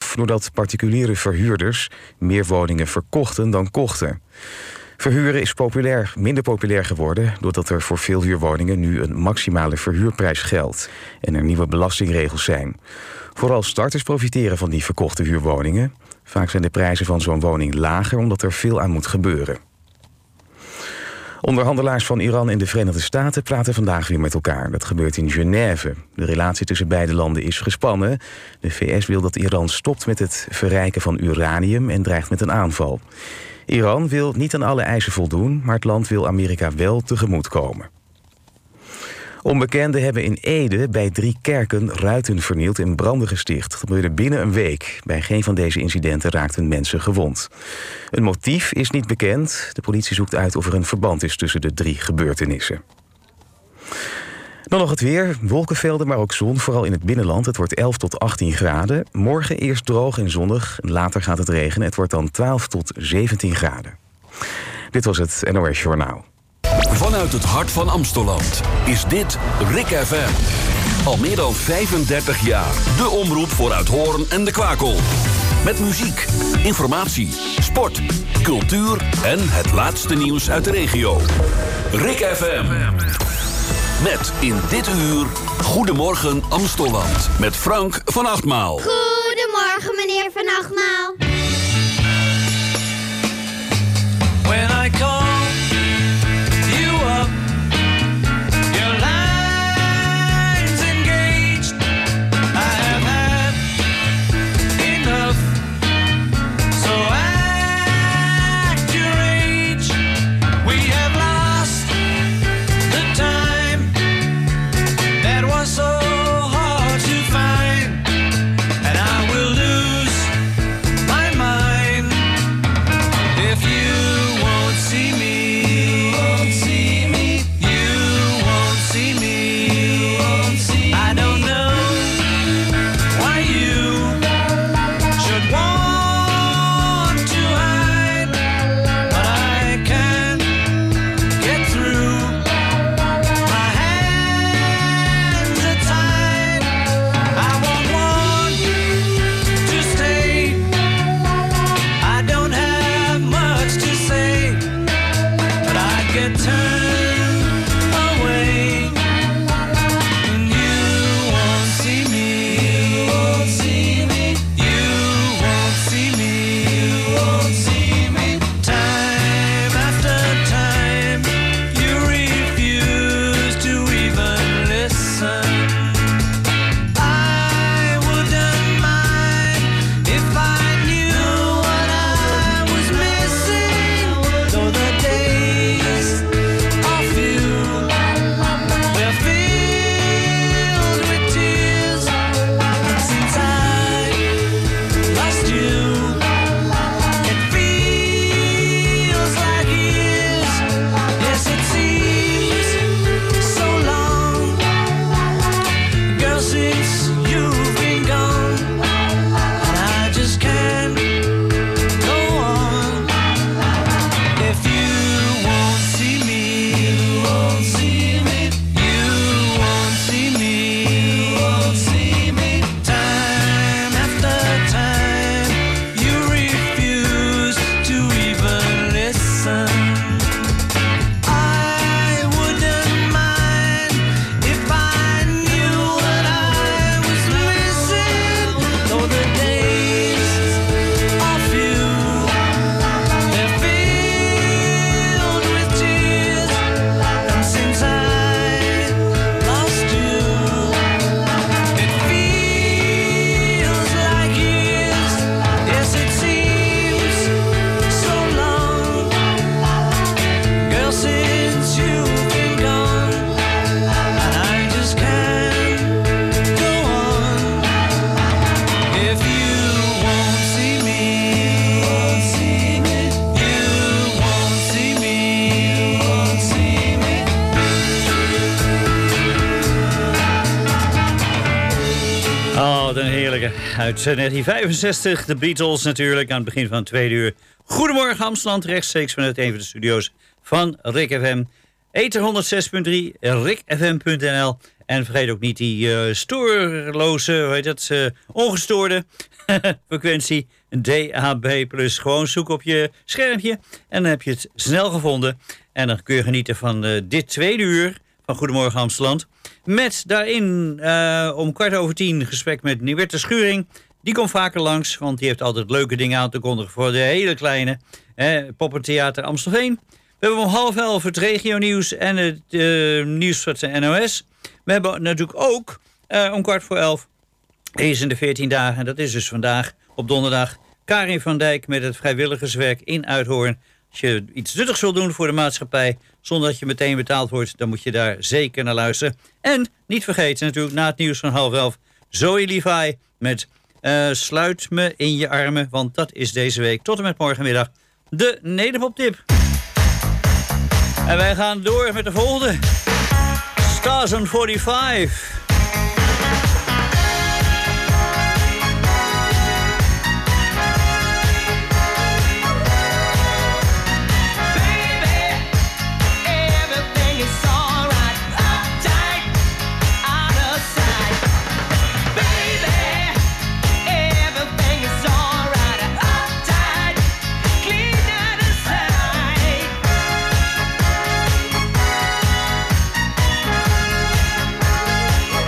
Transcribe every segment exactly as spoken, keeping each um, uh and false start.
af doordat particuliere verhuurders meer woningen verkochten dan kochten. Verhuren is populair, minder populair geworden doordat er voor veel huurwoningen nu een maximale verhuurprijs geldt en er nieuwe belastingregels zijn. Vooral starters profiteren van die verkochte huurwoningen. Vaak zijn de prijzen van zo'n woning lager omdat er veel aan moet gebeuren. Onderhandelaars van Iran en de Verenigde Staten praten vandaag weer met elkaar. Dat gebeurt in Genève. De relatie tussen beide landen is gespannen. De V S wil dat Iran stopt met het verrijken van uranium en dreigt met een aanval. Iran wil niet aan alle eisen voldoen, maar het land wil Amerika wel tegemoetkomen. Onbekenden hebben in Ede bij drie kerken ruiten vernield en branden gesticht. Dat gebeurde binnen een week. Bij geen van deze incidenten raakten mensen gewond. Een motief is niet bekend. De politie zoekt uit of er een verband is tussen de drie gebeurtenissen. Dan nog het weer. Wolkenvelden, maar ook zon, vooral in het binnenland. Het wordt elf tot achttien graden. Morgen eerst droog en zonnig. Later gaat het regenen. Het wordt dan twaalf tot zeventien graden. Dit was het N O S Journaal. Vanuit het hart van Amsteland is dit Rik F M. Al meer dan vijfendertig jaar. De omroep voor Uithoorn en de Kwakel. Met muziek, informatie, sport, cultuur en het laatste nieuws uit de regio. Rik F M. Met in dit uur Goedemorgen Amsteland. Met Frank van Achtmaal. Goedemorgen meneer Van Achtmaal. When I call Uit negentien vijfenzestig, de Beatles natuurlijk, aan het begin van het tweede uur. Goedemorgen Amsterdam, rechtstreeks vanuit een van de studio's van Rik F M. Ether honderd zes punt drie, rik f m punt n l En vergeet ook niet die uh, stoorloze, hoe heet dat, uh, ongestoorde frequentie D A B plus. Gewoon zoek op je schermpje en dan heb je het snel gevonden. En dan kun je genieten van uh, dit tweede uur van Goedemorgen Amsterdam. Met daarin uh, om kwart over tien gesprek met Nieuwette Schuring. Die komt vaker langs, want die heeft altijd leuke dingen aan te kondigen voor de hele kleine. Hè, Poppentheater Amstelveen. We hebben om half elf het regionieuws en het uh, nieuws van de N O S. We hebben natuurlijk ook uh, om kwart voor elf eens in de veertien dagen. En dat is dus vandaag op donderdag Karin van Dijk met het vrijwilligerswerk in Uithoorn. Als je iets nuttigs wil doen voor de maatschappij zonder dat je meteen betaald wordt, dan moet je daar zeker naar luisteren. En niet vergeten natuurlijk na het nieuws van half elf Zoe Levi met uh, Sluit me in je armen. Want dat is deze week tot en met morgenmiddag de Nederpop-tip. En wij gaan door met de volgende. Stars on forty-five. Bye.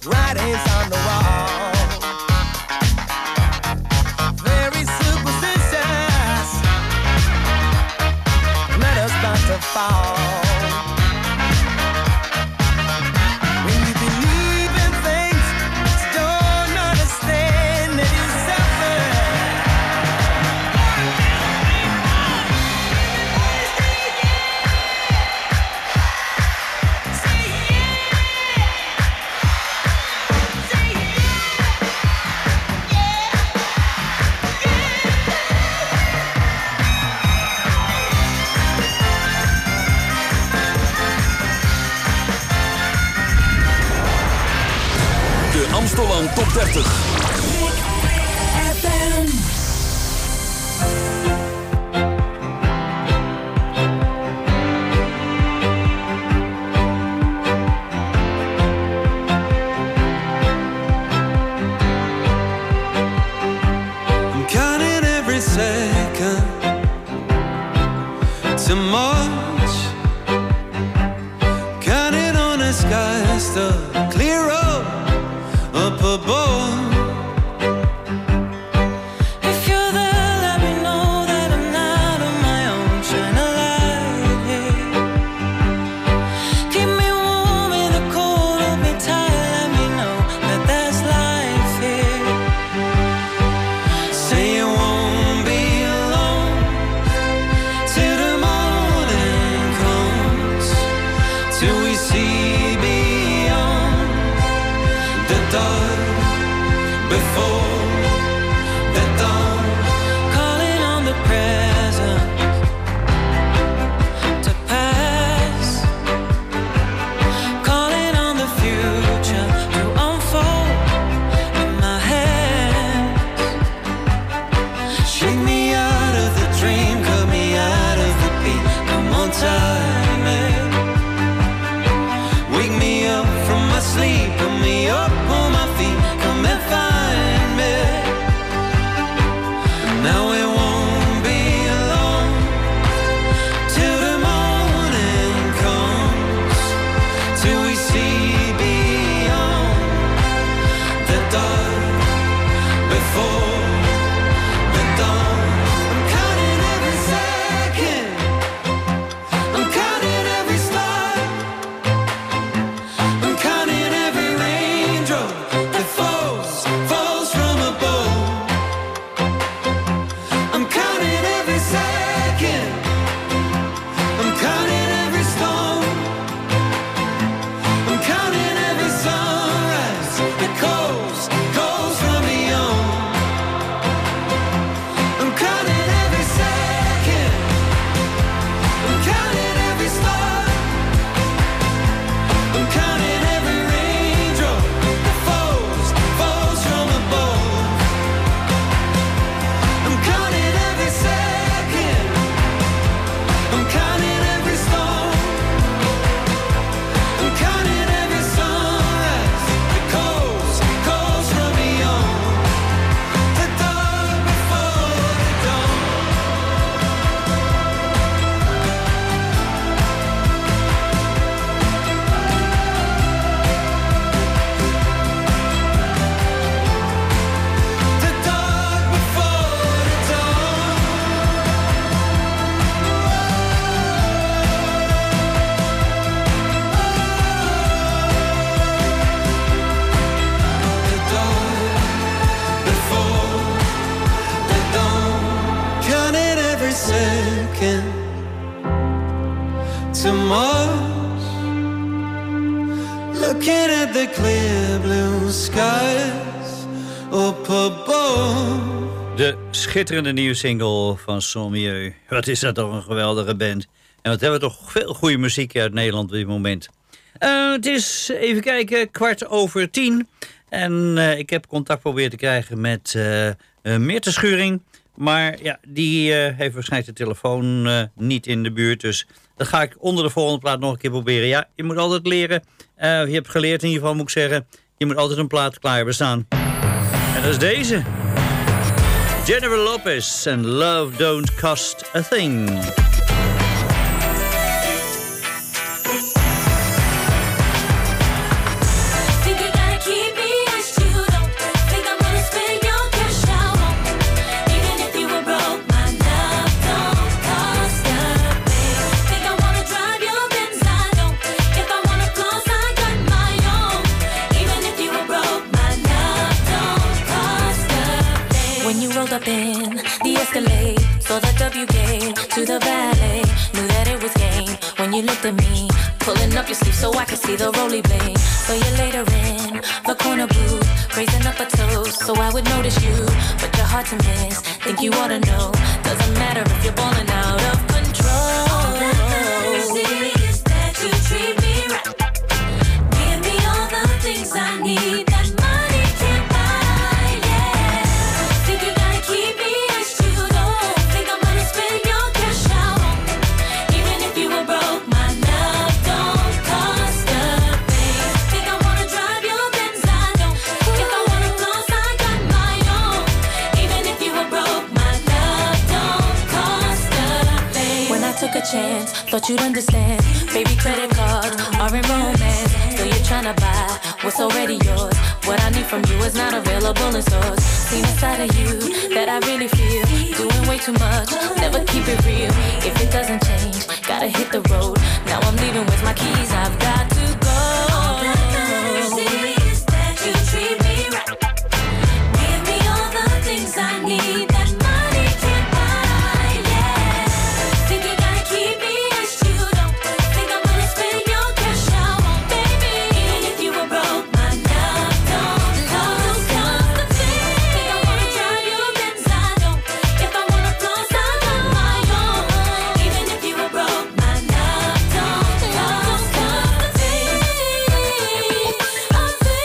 writings on the wall. Very superstitious, let us not to fall. Amsterdam Top dertig. I'm counting every second to March, counting on the skies to clear up up above. If you're there, let me know that I'm not on my own. Shine a light here. Keep me warm in the cold, hold me tight. Let me know that there's life here. Say you won't be alone till the morning comes, till we see beyond the dark. Before the dawn, calling on the present to pass, calling on the future to unfold in my hands. Shake me out of the dream, cut me out of the beat. Come on, time it. Wake me up from my sleep, put me up on my feet. Come and find. Now it won't be alone till the morning comes, till we see beyond the dark before the dawn. I'm counting every second, I'm counting every star, I'm counting every raindrop that falls, falls from above. To Mars, looking at the clear blue skies up above. De schitterende nieuwe single van Sommieu. Wat is dat toch een geweldige band. En wat hebben we toch veel goede muziek uit Nederland op dit moment. Uh, het is, even kijken, kwart over tien. En uh, ik heb contact proberen te krijgen met uh, uh, Meerte Schuring. Maar ja, die uh, heeft waarschijnlijk de telefoon uh, niet in de buurt. Dus dat ga ik onder de volgende plaat nog een keer proberen. Ja, je moet altijd leren. Uh, je hebt geleerd in ieder geval, moet ik zeggen. Je moet altijd een plaat klaar bestaan. En dat is deze. Jennifer Lopez en Love Don't Cost a Thing. Think you gotta keep rolled up in the Escalade, saw the W game to the valet, knew that it was game when you looked at me, pulling up your sleeve so I could see the roly blade. So you later in the corner booth, raising up a toast so I would notice you, but you're hard to miss, think you ought to know, doesn't matter if you're balling out of control. All that matters is that you treat me right, give me all the things I need that money can't buy, yeah. Think you gotta keep me as you don't think I'm gonna spend your cash out on me. Even if you were broke, my love don't cost a thing. Think I wanna drive your Benz, I don't. If I wanna floss, I got my own. Even if you were broke, my love don't cost a thing. When I took a chance, thought you'd understand. Baby, credit cards are in romance. Still you're tryna buy what's already yours. What I need from you is not available in stores. Seen a side of you that I really feel. Doing way too much, never keep it real. If it doesn't change, gotta hit the road. Now I'm leaving with my keys, I've got to go. All that matters is that you treat me right. Give me all the things I need that money can't buy, yeah. Think you gotta keep me as you don't think I'm gonna spend your cash out on, baby. Even if you were broke, my love don't cost a thing. Think I wanna drive your Benz, I don't. If I wanna floss, I got my own. Even if you were broke, my love don't cost a thing. A thing, a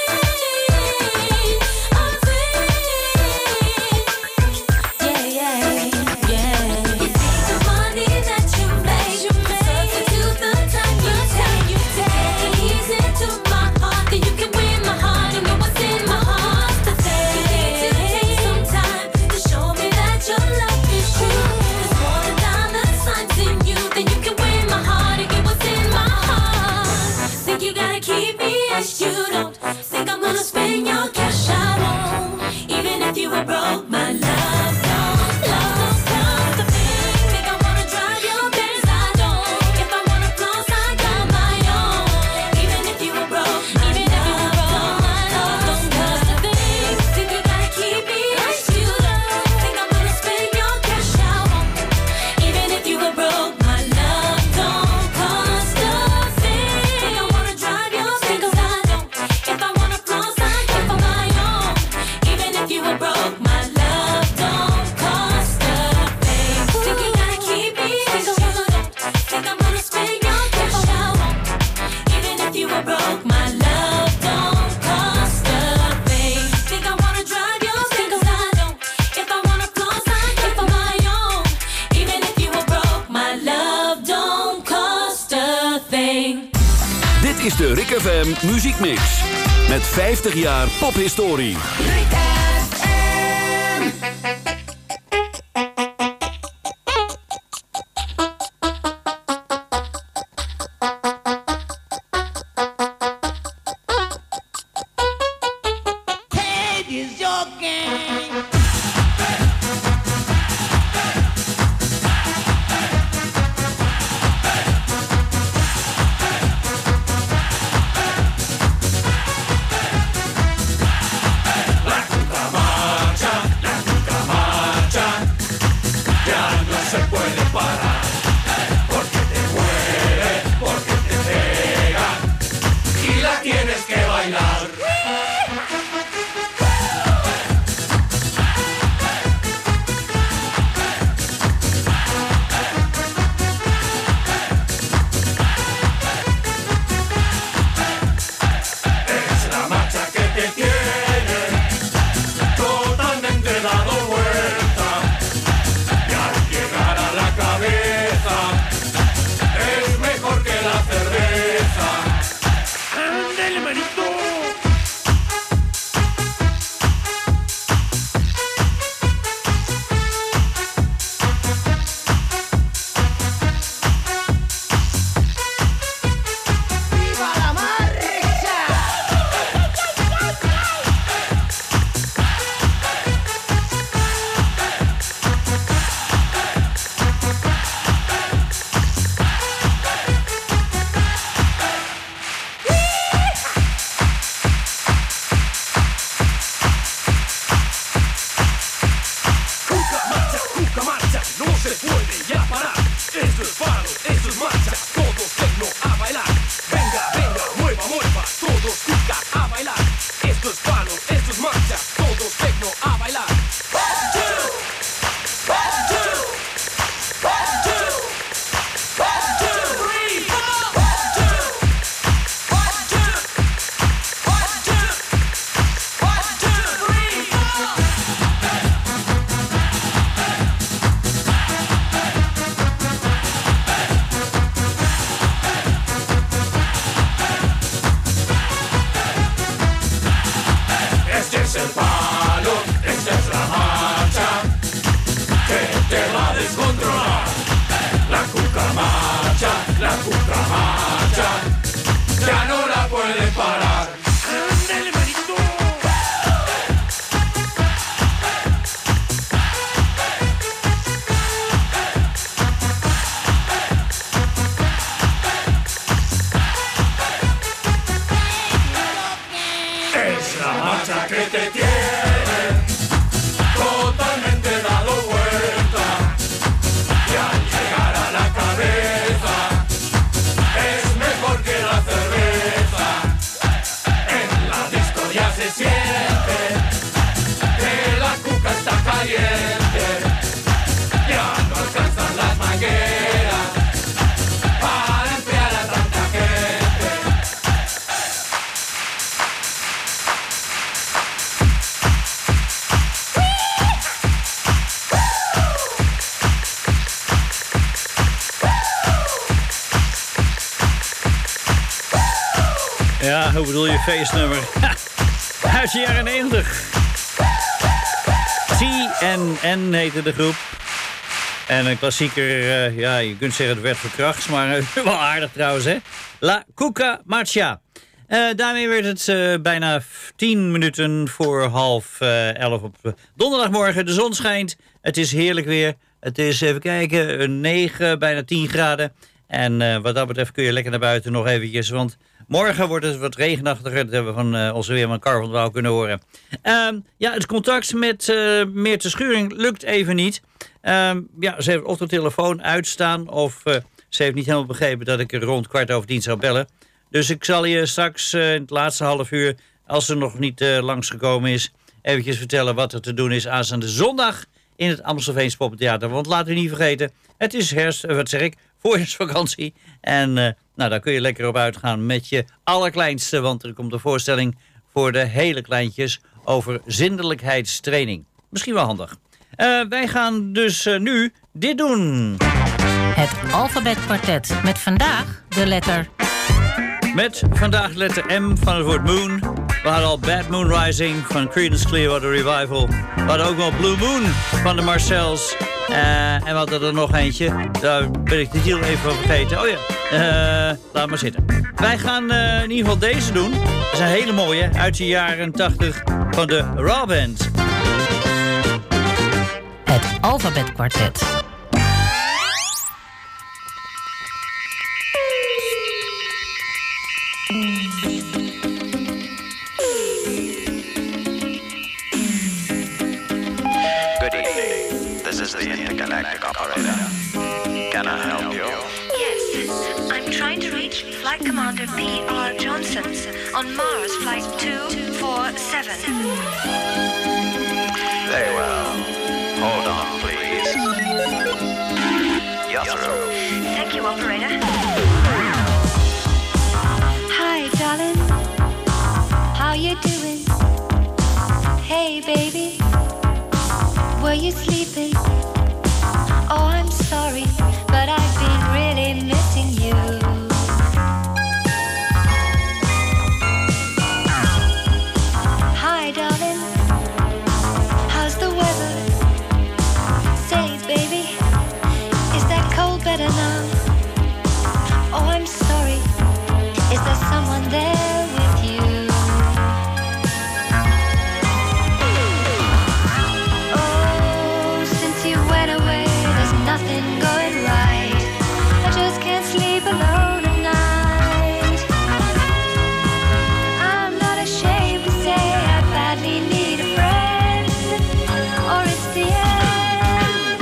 thing. Yeah, yeah, yeah. You think the money that you make, substitute the time you take, you take it easy to my heart, then you can win my heart and know what's in my heart. The thing you need to take some time to show me that your love is true. There's more than dollar signs in you, then you can win my heart and get what's in my heart. Think you gotta keep me as you don't think I'm gonna spend your cash I won't. Even if you were broke, my love don't love cost a thing. Think I wanna drive your Benz, I don't. If I wanna floss, I got my own. Even if you were broke, my even if you were broke, my love don't cost a thing. Think you gotta keep me as you don't think I'm gonna spend your cash I won't. Even if you were broke, my love don't cost a thing. Think I wanna drive your Benz, I don't. If I wanna floss, I got my own. Even if you were broke, my love don't cost a thing. Think you gotta keep me as you don't think I'm gonna spend your cash I won't. Even if you were broke, my love don't cost a thing. Think I wanna drive your Benz, I don't. If I wanna floss, I got my own. Even if you were broke, my love don't cost a thing. Dit is de Rick F M Muziekmix. Met vijftig jaar pophistorie. Head is your game. marcha que te tiene totalmente dado vuelta. Y al llegar a la cabeza es mejor que la cerveza. En la disco ya se siente que la cuca está caliente. Ya no alcanzan las mangueras para enfriar a tanta gente. Ja, hoe bedoel je feestnummer? Uit de jaren negentig. T N N heette de groep. En een klassieker, uh, ja, je kunt zeggen het werd verkracht, maar uh, wel aardig trouwens, hè. La Cuca Marcha. Uh, daarmee werd het uh, bijna tien minuten voor half uh, elf op donderdagmorgen. De zon schijnt, het is heerlijk weer. Het is, even kijken, een negen, bijna tien graden. En uh, wat dat betreft kun je lekker naar buiten nog eventjes, want morgen wordt het wat regenachtiger. Dat hebben we van uh, onze weerman Carl van der Wouw kunnen horen. Uh, ja, het contact met uh, Meerte Schuring lukt even niet. Uh, ja, ze heeft of de telefoon uitstaan of uh, ze heeft niet helemaal begrepen dat ik er rond kwart over tien zou bellen. Dus ik zal je straks uh, in het laatste half uur, als ze nog niet uh, langsgekomen is, eventjes vertellen wat er te doen is aanstaande zondag in het Amstelveens Poppentheater. Want laat u niet vergeten, het is herfst, uh, wat zeg ik, voorjaarsvakantie. En uh, nou, daar kun je lekker op uitgaan met je allerkleinste, want er komt een voorstelling voor de hele kleintjes over zindelijkheidstraining. Misschien wel handig. Uh, wij gaan dus uh, nu dit doen. Het Alfabetkwartet met vandaag de letter... Met vandaag de letter M van het woord moon. We hadden al Bad Moon Rising van Creedence Clearwater Revival. We hadden ook wel Blue Moon van de Marcels. Uh, en we hadden er nog eentje. Daar ben ik de titel even van vergeten. Oh ja, uh, laat maar zitten. Wij gaan uh, in ieder geval deze doen. Dat is een hele mooie uit de jaren tachtig van de Raw Band. Het Alfabetkwartet. Good evening. This is the intergalactic operator. Can I help you? Yes, I'm trying to reach Flight Commander P R Johnson on Mars Flight two forty-seven. Very well. Hold on, please. You're through. Thank you, operator. Hi, darling. How you doing? Hey, baby. Were you sleeping? Oh, I'm sorry, but I've been really missing you. Hi, darling. How's the weather? Say, baby, is that cold better now? Oh, I'm sorry. Is there someone there with you? Oh, since you went away, there's nothing going right. I just can't sleep alone at night. I'm not ashamed to say I badly need a friend, or it's the end.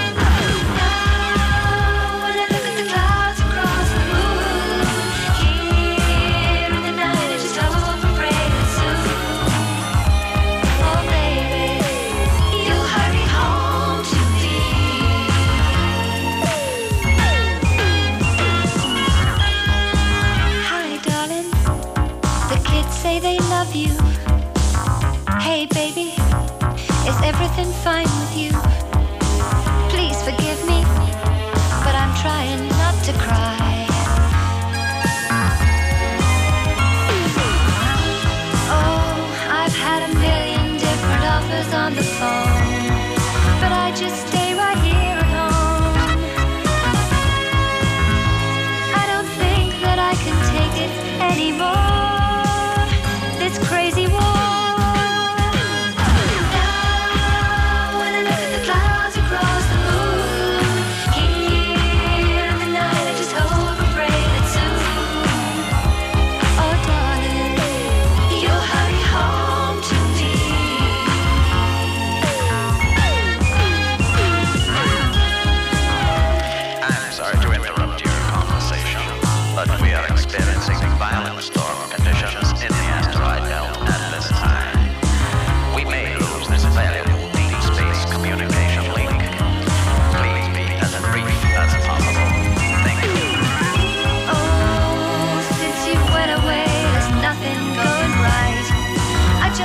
Now when I look at the clouds across the moon, here in the night I just hope and pray that soon, oh baby, you'll hurry home to me. Hi, darling. The kids say they love you. Hey, baby, is everything fine with you? Please forgive me, but I'm trying not to cry. Oh, I've had a million different offers on the phone, but I just stay right here at home. I don't think that I can take it anymore, this crazy war. Now when I look at the clouds across the moon, here in the night I just hope and pray that soon, oh darling, you'll hurry home to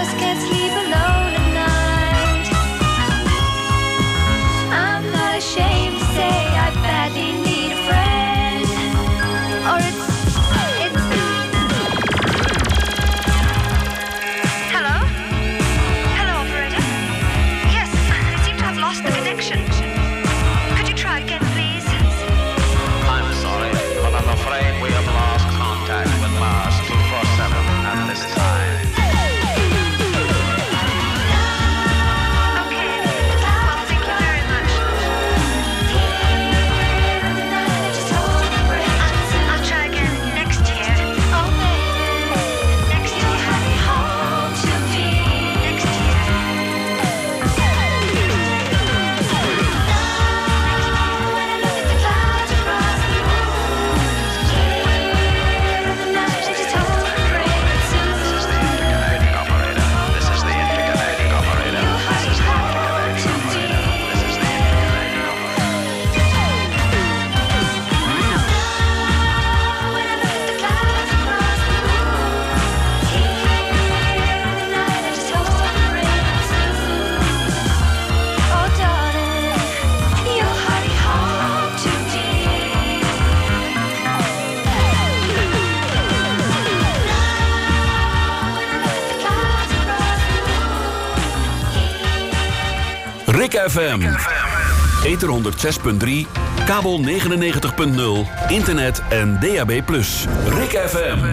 just can't sleep alone at night. I'm not ashamed to say I badly need a friend. Or it's, it's... Hello? Hello, operator? Yes, I seem to have lost the connection. Could you try again, please? I'm sorry, but I'm afraid we have lost contact with Mars two forty-seven at this time. Rick F M. Ether honderdzes punt drie, kabel negenennegentig punt nul, internet en D A B plus. Rick F M.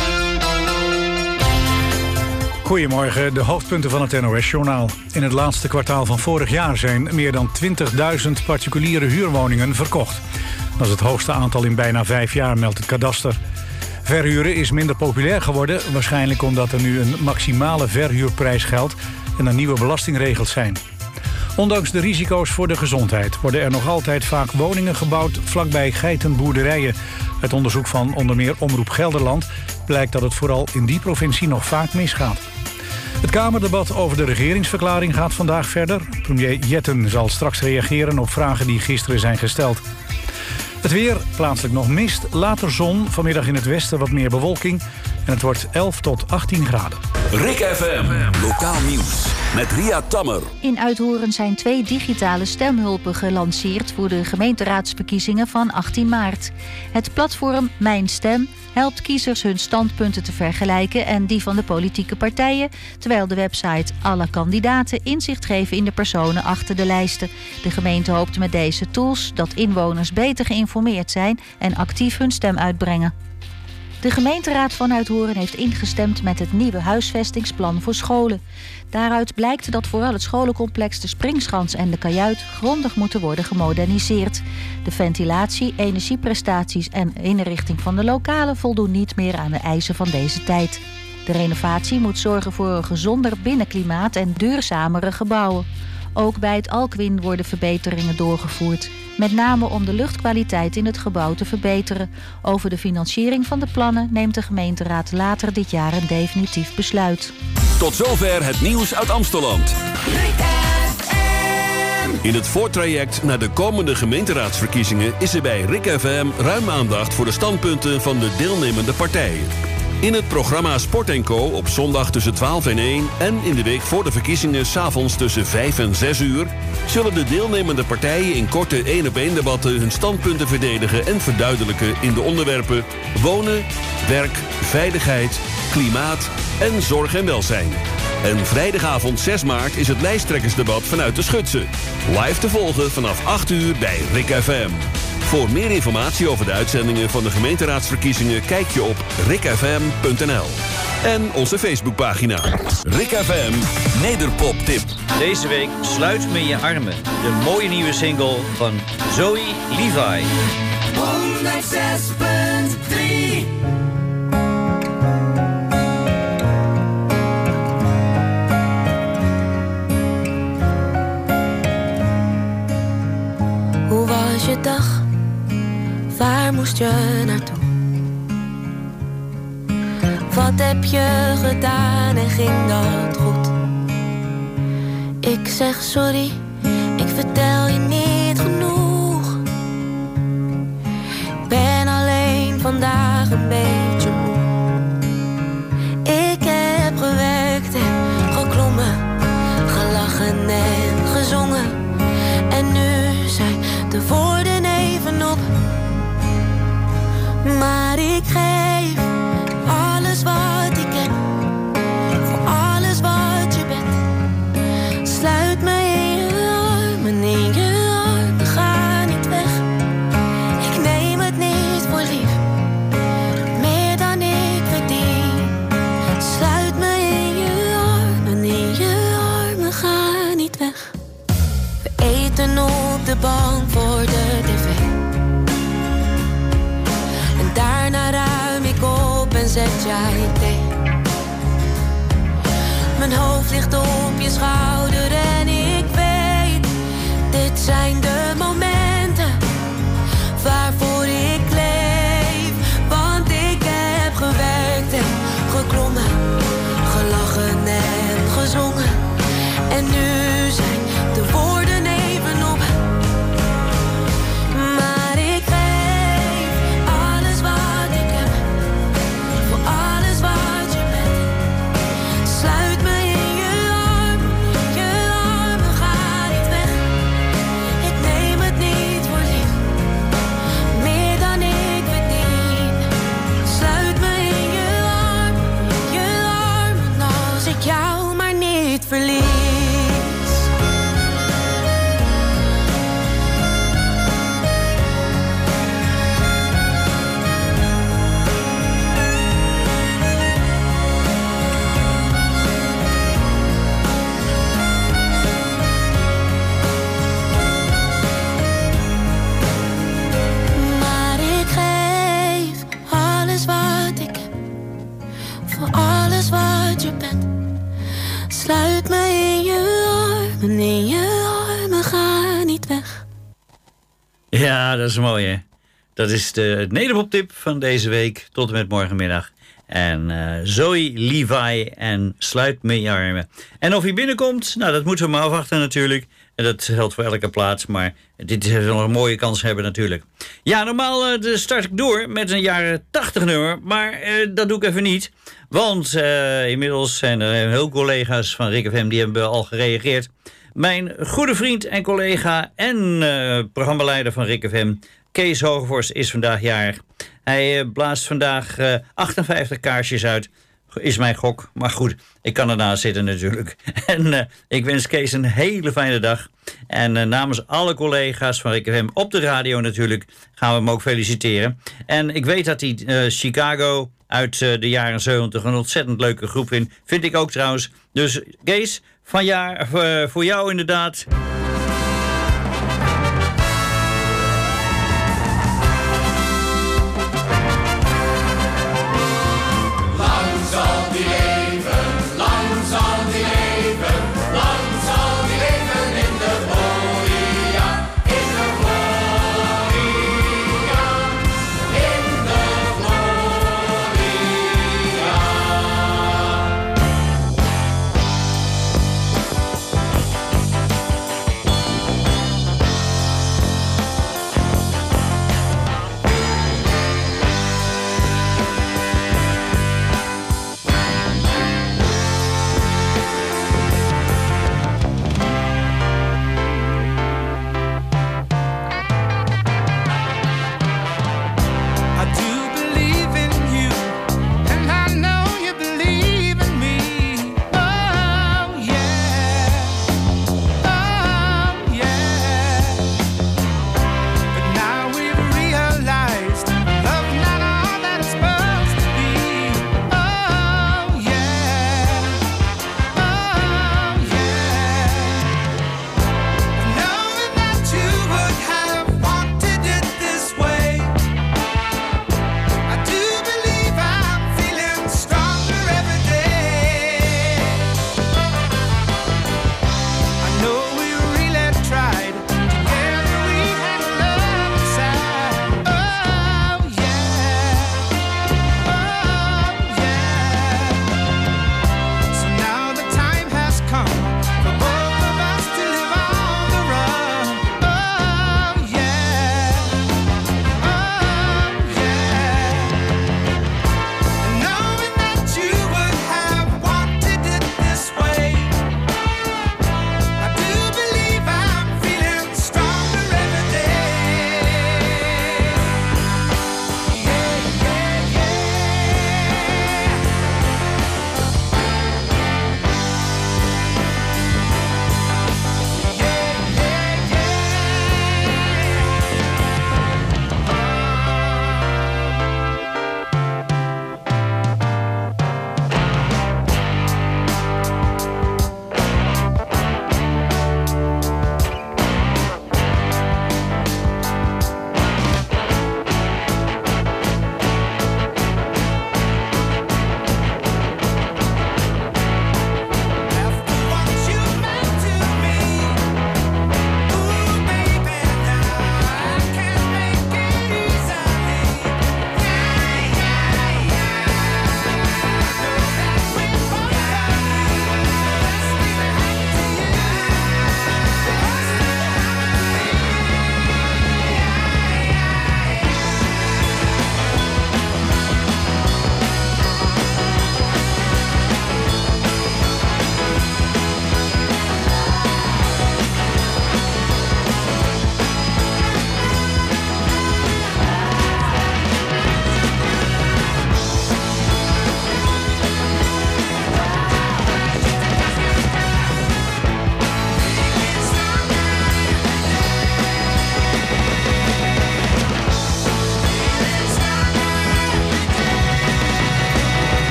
Goedemorgen, de hoofdpunten van het N O S-journaal. In het laatste kwartaal van vorig jaar zijn meer dan twintigduizend particuliere huurwoningen verkocht. Dat is het hoogste aantal in bijna vijf jaar, meldt het kadaster. Verhuren is minder populair geworden, waarschijnlijk omdat er nu een maximale verhuurprijs geldt en er nieuwe belastingregels zijn. Ondanks de risico's voor de gezondheid worden er nog altijd vaak woningen gebouwd vlakbij geitenboerderijen. Uit onderzoek van onder meer Omroep Gelderland blijkt dat het vooral in die provincie nog vaak misgaat. Het Kamerdebat over de regeringsverklaring gaat vandaag verder. Premier Jetten zal straks reageren op vragen die gisteren zijn gesteld. Het weer, plaatselijk nog mist, later zon, vanmiddag in het westen wat meer bewolking en het wordt elf tot achttien graden. Rick F M, lokaal nieuws met Ria Tammer. In Uithoren zijn twee digitale stemhulpen gelanceerd voor de gemeenteraadsverkiezingen van achttien maart. Het platform Mijn Stem helpt kiezers hun standpunten te vergelijken en die van de politieke partijen, terwijl de website alle kandidaten inzicht geven in de personen achter de lijsten. De gemeente hoopt met deze tools dat inwoners beter geïnformeerd zijn en actief hun stem uitbrengen. De gemeenteraad van Uithoren heeft ingestemd met het nieuwe huisvestingsplan voor scholen. Daaruit blijkt dat vooral het scholencomplex De Springschans en de Kajuit grondig moeten worden gemoderniseerd. De ventilatie, energieprestaties en inrichting van de lokalen voldoen niet meer aan de eisen van deze tijd. De renovatie moet zorgen voor een gezonder binnenklimaat en duurzamere gebouwen. Ook bij het Alkwin worden verbeteringen doorgevoerd. Met name om de luchtkwaliteit in het gebouw te verbeteren. Over de financiering van de plannen neemt de gemeenteraad later dit jaar een definitief besluit. Tot zover het nieuws uit Amsteland. In het voortraject naar de komende gemeenteraadsverkiezingen is er bij Rick F M ruim aandacht voor de standpunten van de deelnemende partijen. In het programma Sport en Co. op zondag tussen twaalf en één... en in de week voor de verkiezingen 's avonds tussen vijf en zes uur... zullen de deelnemende partijen in korte één-op-één debatten hun standpunten verdedigen en verduidelijken in de onderwerpen wonen, werk, veiligheid, klimaat en zorg en welzijn. En vrijdagavond zes maart is het lijsttrekkersdebat vanuit de Schutse. Live te volgen vanaf acht uur bij Rick F M. Voor meer informatie over de uitzendingen van de gemeenteraadsverkiezingen kijk je op rick f m punt n l. En onze Facebookpagina. Rick F M Nederpop Tip. Deze week Sluit me in je armen. De mooie nieuwe single van Zoe Levi. honderdzes punt drie Hoe was je dag? Waar moest je naartoe? Wat heb je gedaan en ging dat goed? Ik zeg sorry, ik vertel je niet genoeg. Ik ben alleen vandaag een beetje moe. Ik heb gewerkt en bank voor de tv. En daarna ruim ik op en zet jij thee. Mijn hoofd ligt op je schouder en ik weet, dit zijn de momenten waarvoor ik leef. Want ik heb gewerkt en geklommen, gelachen en gezongen. En nu zijn de woorden even op. Maar ik geef alles wat ik heb, voor alles wat je bent. Sluit me in je armen, je armen, ga niet weg. Ik neem het niet voor lief, meer dan ik verdien. Sluit me in je armen, je armen, als ik jou maar niet verlies. Maar ik geef alles wat ik heb, voor alles wat je bent. Sluit me in je armen, in je armen, ga niet weg. Ja, dat is mooi, hè? Dat is de Nederpop-tip van deze week tot en met morgenmiddag. En uh, Zoe Levi en Sluit me in je armen. En of hij binnenkomt, nou, dat moeten we maar afwachten natuurlijk. En dat geldt voor elke plaats, maar dit is nog een mooie kans hebben natuurlijk. Ja, normaal uh, start ik door met een jaren tachtig nummer, maar uh, dat doe ik even niet. Want uh, inmiddels zijn er heel collega's van Rick F M die hebben al gereageerd. Mijn goede vriend en collega en uh, programmaleider van Rick F M, Kees Hogevorst, is vandaag jarig. Hij uh, blaast vandaag uh, achtenvijftig kaarsjes uit. Is mijn gok, maar goed, ik kan ernaast zitten natuurlijk. En uh, ik wens Kees een hele fijne dag. En uh, namens alle collega's van Rick F M op de radio natuurlijk gaan we hem ook feliciteren. En ik weet dat hij uh, Chicago uit uh, de jaren zeventig een ontzettend leuke groep vindt. Vind ik ook trouwens. Dus Kees, van jaar, uh, voor jou inderdaad.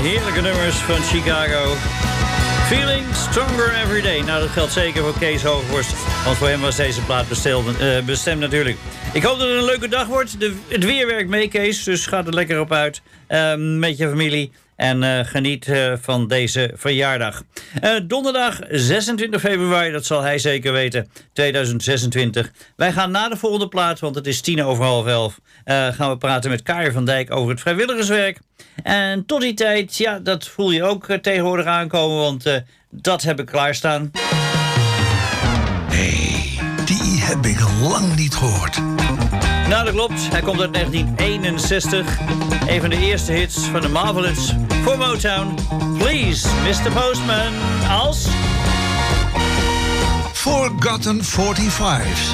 heerlijke nummers van Chicago. Feeling stronger every day. Nou, dat geldt zeker voor Kees Hoogvorst. Want voor hem was deze plaat bestemd, uh, bestemd natuurlijk. Ik hoop dat het een leuke dag wordt. De, het weer werkt mee, Kees. Dus ga er lekker op uit. Uh, met je familie. En uh, geniet uh, van deze verjaardag. Uh, donderdag zesentwintig februari, dat zal hij zeker weten, tweeduizend zesentwintig. Wij gaan na de volgende plaat, want het is tien over half elf. Uh, gaan we praten met Karin van Dijk over het vrijwilligerswerk. En tot die tijd, ja, dat voel je ook uh, tegenwoordig aankomen, want uh, dat heb ik klaarstaan. Hey, die heb ik al lang niet gehoord. Nou, dat klopt. Hij komt uit negentien eenenzestig. Een van de eerste hits van de Marvelettes voor Motown. Please, mister Postman, als... Forgotten forty-fives.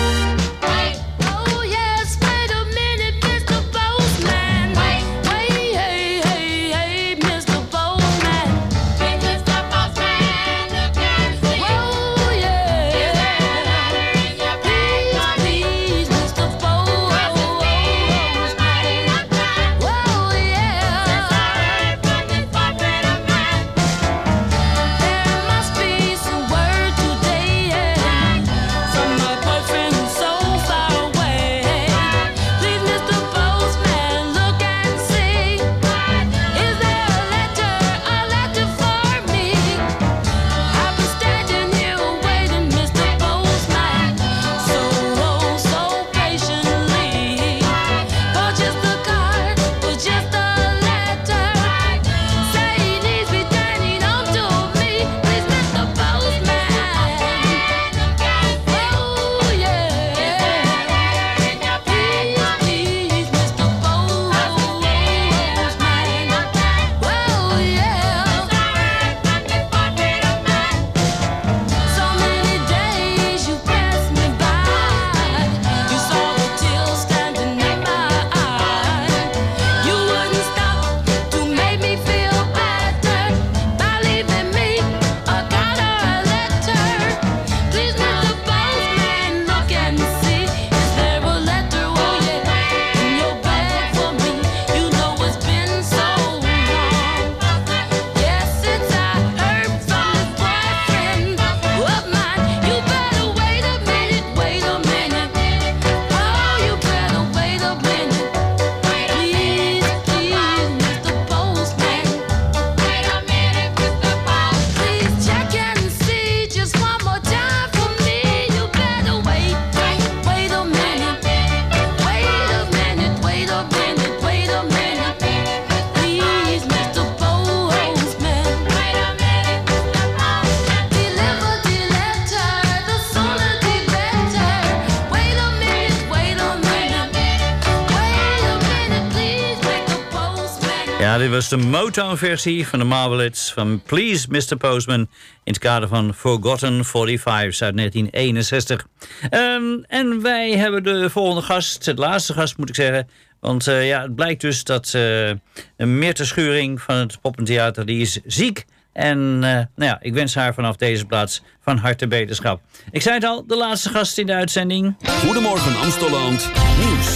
Ja, dit was de Motown-versie van de Marvelettes van Please, mister Postman, in het kader van Forgotten forty-fives uit negentien eenenzestig. Um, en wij hebben de volgende gast, het laatste gast moet ik zeggen. Want uh, ja, het blijkt dus dat uh, Meerte Schuring van het Poppentheater, die is ziek. En uh, nou ja, ik wens haar vanaf deze plaats van harte beterschap. Ik zei het al, de laatste gast in de uitzending. Goedemorgen Amsteland, nieuws.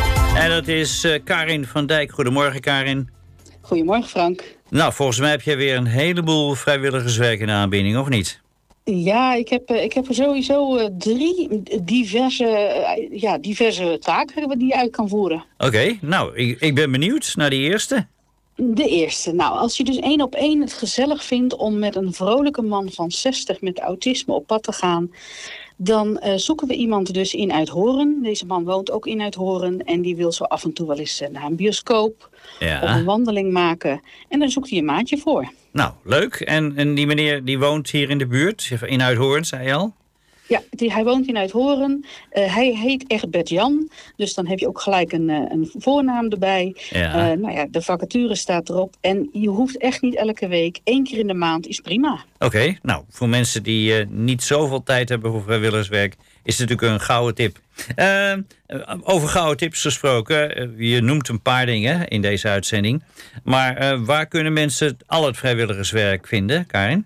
En dat is uh, Karin van Dijk. Goedemorgen, Karin. Goedemorgen, Frank. Nou, volgens mij heb jij weer een heleboel vrijwilligerswerk in de aanbieding, of niet? Ja, ik heb, ik heb er sowieso uh, drie diverse, uh, ja, diverse taken die je uit kan voeren. Oké, okay, nou, ik, ik ben benieuwd naar die eerste. De eerste. Nou, als je dus één op één het gezellig vindt om met een vrolijke man van zestig met autisme op pad te gaan, dan uh, zoeken we iemand dus in Uithoren. Deze man woont ook in Uithoren en die wil zo af en toe wel eens uh, naar een bioscoop ja. of een wandeling maken. En dan zoekt hij een maatje voor. Nou, leuk. En, en die meneer die woont hier in de buurt, in Uithoren, zei je al? Ja, die, hij woont in Uithoren. Uh, hij heet Egbert Jan. Dus dan heb je ook gelijk een, uh, een voornaam erbij. Ja. Uh, nou ja, de vacature staat erop. En je hoeft echt niet elke week. Eén keer in de maand is prima. Oké, okay, nou, voor mensen die uh, niet zoveel tijd hebben voor vrijwilligerswerk, is het natuurlijk een gouden tip. Uh, over gouden tips gesproken. Uh, je noemt een paar dingen in deze uitzending. Maar uh, waar kunnen mensen al het vrijwilligerswerk vinden, Karin?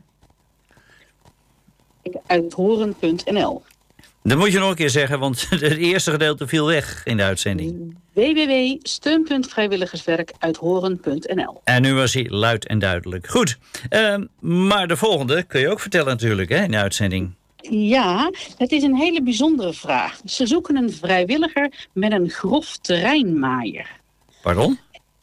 Uithoren punt n l. Dat moet je nog een keer zeggen, want het eerste gedeelte viel weg in de uitzending. w w w punt steun punt vrijwilligerswerk uit horen punt n l. En nu was hij luid en duidelijk. Goed, uh, maar de volgende kun je ook vertellen natuurlijk, hè, in de uitzending. Ja, het is een hele bijzondere vraag. Ze zoeken een vrijwilliger met een grof terreinmaaier. Pardon?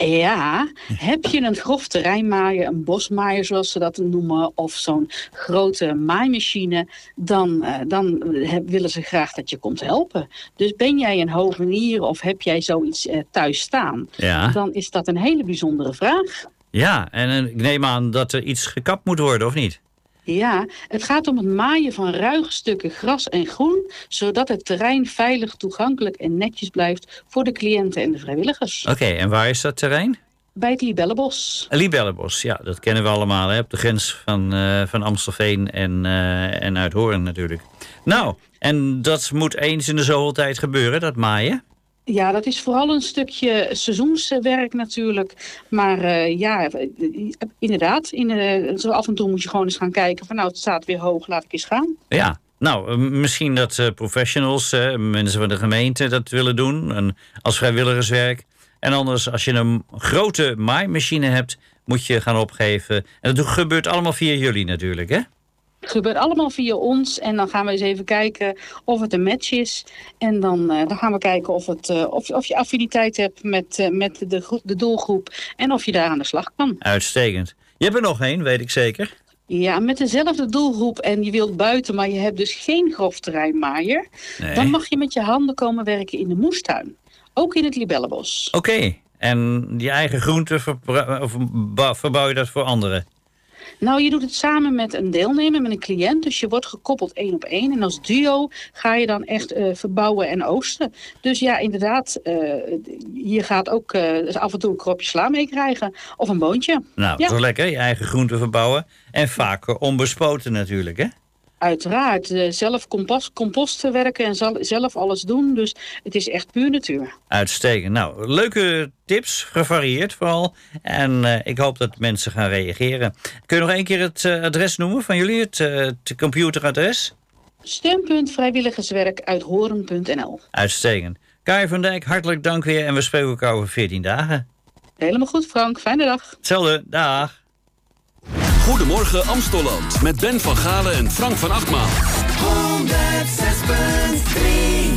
Ja, heb je een grof terreinmaaier, een bosmaaier zoals ze dat noemen, of zo'n grote maaimachine, dan, uh, dan heb, willen ze graag dat je komt helpen. Dus ben jij een hovenier of heb jij zoiets uh, thuis staan, ja. dan is dat een hele bijzondere vraag. Ja, en uh, ik neem aan dat er iets gekapt moet worden, of niet? Ja, het gaat om het maaien van ruige stukken gras en groen, zodat het terrein veilig, toegankelijk en netjes blijft voor de cliënten en de vrijwilligers. Oké, okay, en waar is dat terrein? Bij het Libellenbos. Libellenbos, ja, dat kennen we allemaal, hè, op de grens van, uh, van Amstelveen en, uh, en Uithoorn natuurlijk. Nou, en dat moet eens in de zoveel tijd gebeuren, dat maaien? Ja, dat is vooral een stukje seizoenswerk natuurlijk. Maar uh, ja, inderdaad, in, uh, zo af en toe moet je gewoon eens gaan kijken van nou, het staat weer hoog, laat ik eens gaan. Ja, nou, misschien dat uh, professionals, uh, mensen van de gemeente dat willen doen, en als vrijwilligerswerk. En anders, als je een grote maaimachine hebt, moet je gaan opgeven. En dat gebeurt allemaal via jullie natuurlijk, hè? Het gebeurt allemaal via ons en dan gaan we eens even kijken of het een match is. En dan, uh, dan gaan we kijken of, het, uh, of, of je affiniteit hebt met, uh, met de, de doelgroep en of je daar aan de slag kan. Uitstekend. Je hebt er nog één, weet ik zeker. Ja, met dezelfde doelgroep en je wilt buiten, maar je hebt dus geen grof terreinmaaier. Nee. Dan mag je met je handen komen werken in de moestuin. Ook in het Libellenbos. Oké, okay. En je eigen groenten verbra- of verbouw je dat voor anderen? Nou, je doet het samen met een deelnemer, met een cliënt. Dus je wordt gekoppeld één op één. En als duo ga je dan echt uh, verbouwen en oosten. Dus ja, inderdaad, uh, je gaat ook uh, af en toe een kropje sla meekrijgen. Of een boontje. Nou, ja. Toch lekker, je eigen groenten verbouwen. En vaak uh, onbespoten natuurlijk, hè? Uiteraard. Uh, zelf compost, compost werken en zal, zelf alles doen. Dus het is echt puur natuur. Uitstekend. Nou, leuke tips, gevarieerd vooral. En uh, ik hoop dat mensen gaan reageren. Kun je nog één keer het uh, adres noemen van jullie, het, uh, het computeradres? steun punt vrijwilligerswerk uit horen punt n l. Uitstekend. Kai van Dijk, hartelijk dank weer en we spreken elkaar over veertien dagen. Helemaal goed, Frank. Fijne dag. Hetzelfde. Dag. Goedemorgen Amstelland met Ben van Galen en Frank van Achtmaal. honderdzes punt drie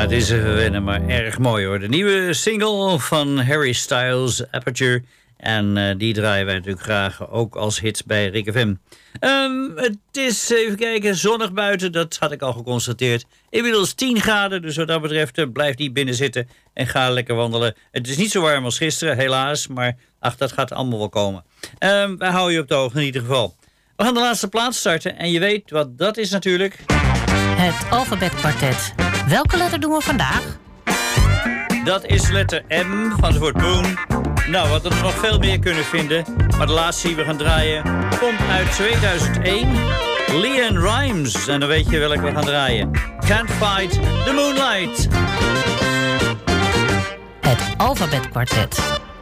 het is even wennen, maar erg mooi hoor. De nieuwe single van Harry Styles, Aperture. En uh, die draaien wij natuurlijk graag ook als hits bij Rick F M. Um, het is, even kijken, zonnig buiten. Dat had ik al geconstateerd. Inmiddels tien graden, dus wat dat betreft uh, blijf niet binnen zitten en ga lekker wandelen. Het is niet zo warm als gisteren, helaas. Maar ach, dat gaat allemaal wel komen. Um, wij houden je op de hoogte in ieder geval. We gaan de laatste plaats starten. En je weet wat dat is natuurlijk. Het alfabetkwartet. Welke letter doen we vandaag? Dat is letter M van het woord moon. Nou, we hadden er nog veel meer kunnen vinden. Maar de laatste die we gaan draaien komt uit tweeduizend één. LeAnn Rimes. En dan weet je welke we gaan draaien. Can't Fight the Moonlight. Het alfabetkwartet.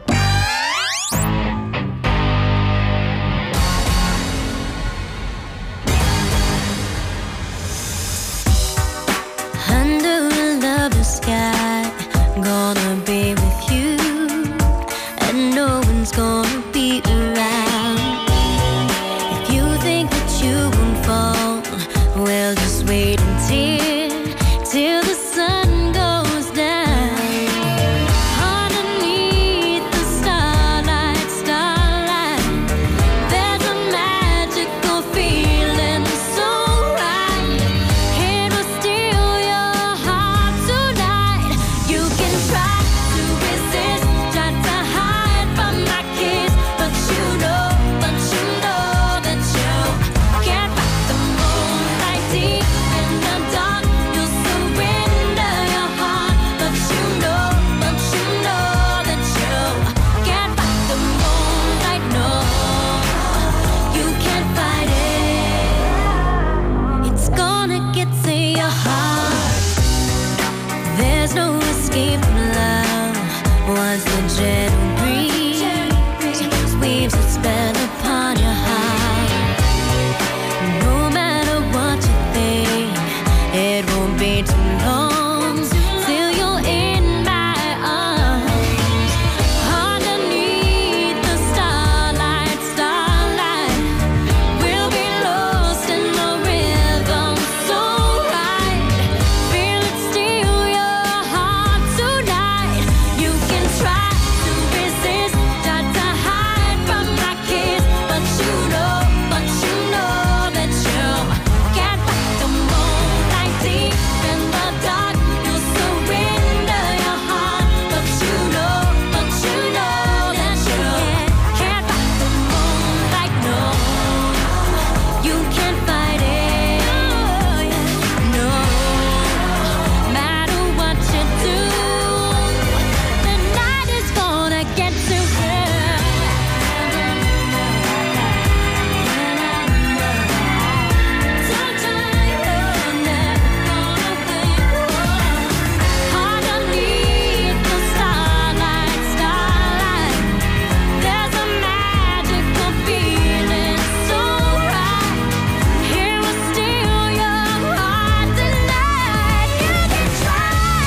Under the sky, gonna be with you, and no one's gonna be around. If you think that you won't fall, well, just wait until till the sun goes down. Underneath the starlight, starlight, there's a magical feeling so right. It will steal your heart tonight. You can try to resist, try to hide from my kiss, but you know, but you know that you can't fight the moonlight deep in the dark. You'll surrender your heart, but you know, but you know that you can't fight the moonlight. No, you can't fight it. It's gonna get to your heart. There's no escape from love once the gentle breeze weaves its spell upon your heart. No matter what you think, it won't be too long till you're in my arms. Underneath the starlight, starlight, we'll be lost in the rhythm so right. Feel it steal your heart tonight. You can try to resist, try to hide from my kiss, but you know, but you know that you can't fight the moonlight deep in the dark. You'll surrender your heart, but you know, but you know that you can't fight the moonlight. No, you can't fight it. No, matter what you do, the night is gonna get to you. Underneath the starlight, starlight, there's a magical feeling so right. It will steal your heart tonight. You can try,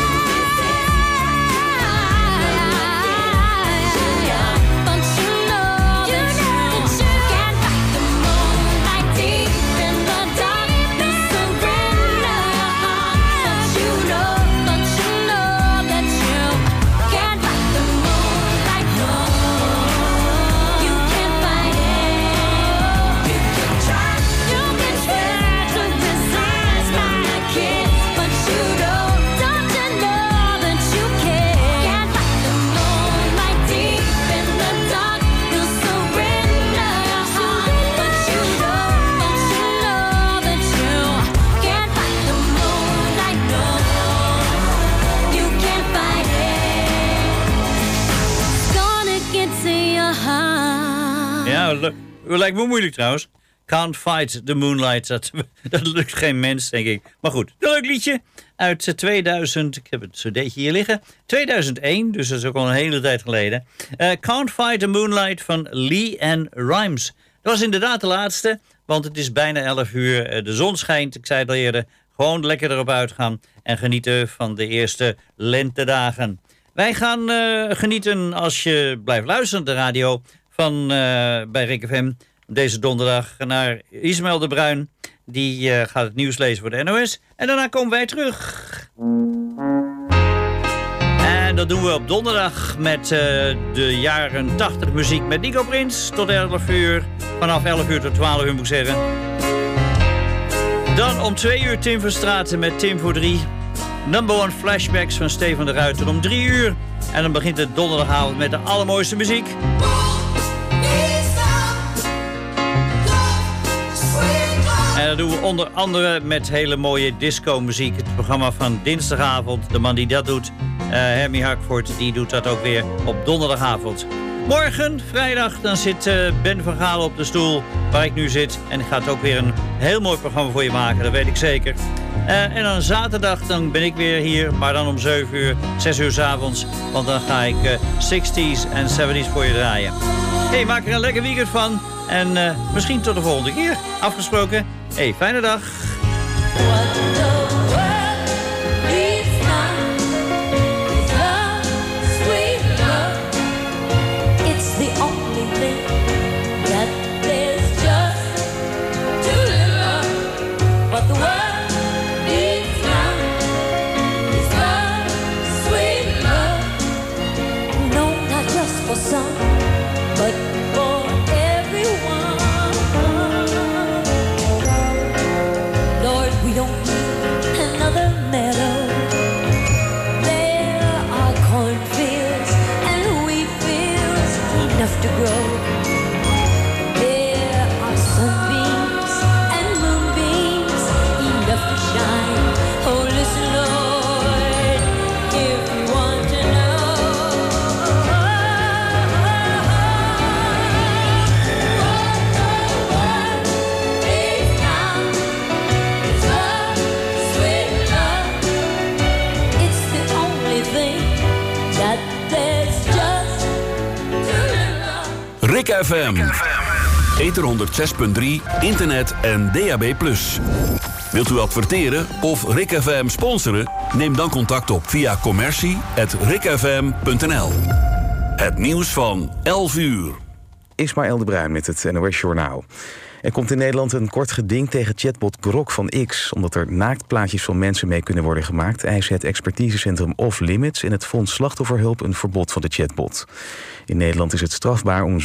but you know that you can't fight the moonlight deep in the dark. You surrender your heart, but you know, but you know that you can't fight the moonlight. No, you can't fight it. You can try, you can try to resist my kiss, but you know, don't you know that you can't fight the moonlight deep in the dark. You'll surrender your heart, but you know, but you know that you can't fight the moonlight. No, you can't fight it. It's gonna get to your heart. Ja, dat lu- lijkt me moeilijk trouwens. Can't Fight the Moonlight. Dat, dat lukt geen mens, denk ik. Maar goed, een leuk liedje uit tweeduizend. Ik heb het cd'tje hier liggen. tweeduizend één, dus dat is ook al een hele tijd geleden. Uh, Can't Fight the Moonlight van LeAnn Rimes. Dat was inderdaad de laatste, want het is bijna elf uur. Uh, de zon schijnt, ik zei het al eerder. Gewoon lekker erop uitgaan en genieten van de eerste lentedagen. Wij gaan uh, genieten als je blijft luisteren naar de radio van uh, bij Rick F M. Deze donderdag naar Ismaël de Bruin. Die uh, gaat het nieuws lezen voor de N O S. En daarna komen wij terug. dat doen we op donderdag met uh, de jaren tachtig muziek met Nico Prins tot elf uur. Vanaf elf uur tot twaalf uur moet ik zeggen. Dan om twee uur Tim Verstraeten met Tim voor drie. Number One Flashbacks van Stefan de Ruiter om drie uur. En dan begint het donderdagavond met de allermooiste muziek. En dat doen we onder andere met hele mooie disco-muziek. Het programma van dinsdagavond. De man die dat doet, uh, Hermie Harkvoort, die doet dat ook weer op donderdagavond. Morgen, vrijdag, dan zit uh, Ben van Gaal op de stoel waar ik nu zit. En ik ga het ook weer een heel mooi programma voor je maken, dat weet ik zeker. Uh, en dan zaterdag dan ben ik weer hier, maar dan om zeven uur, zes uur 's avonds. Want dan ga ik uh, zestig's en zeventig's voor je draaien. Hey, maak er een lekker weekend van. En uh, misschien tot de volgende keer. Afgesproken. Hey, fijne dag. To grow. There are sunbeams and moonbeams enough to shine. Oh, listen, Lord, if you want to know what the world needs now is love, sweet love. It's the only thing that there's just Rick F M. Ether honderd zes punt drie, internet en D A B plus. Wilt u adverteren of Rick F M sponsoren? Neem dan contact op via commercie at rickfm punt n l. Het nieuws van elf uur. Ismaël de Bruin met het N O S Journaal. Er komt in Nederland een kort geding tegen chatbot Grok van X. Omdat er naaktplaatjes van mensen mee kunnen worden gemaakt, eist het expertisecentrum Off Limits en het Fonds Slachtofferhulp een verbod van de chatbot. In Nederland is het strafbaar om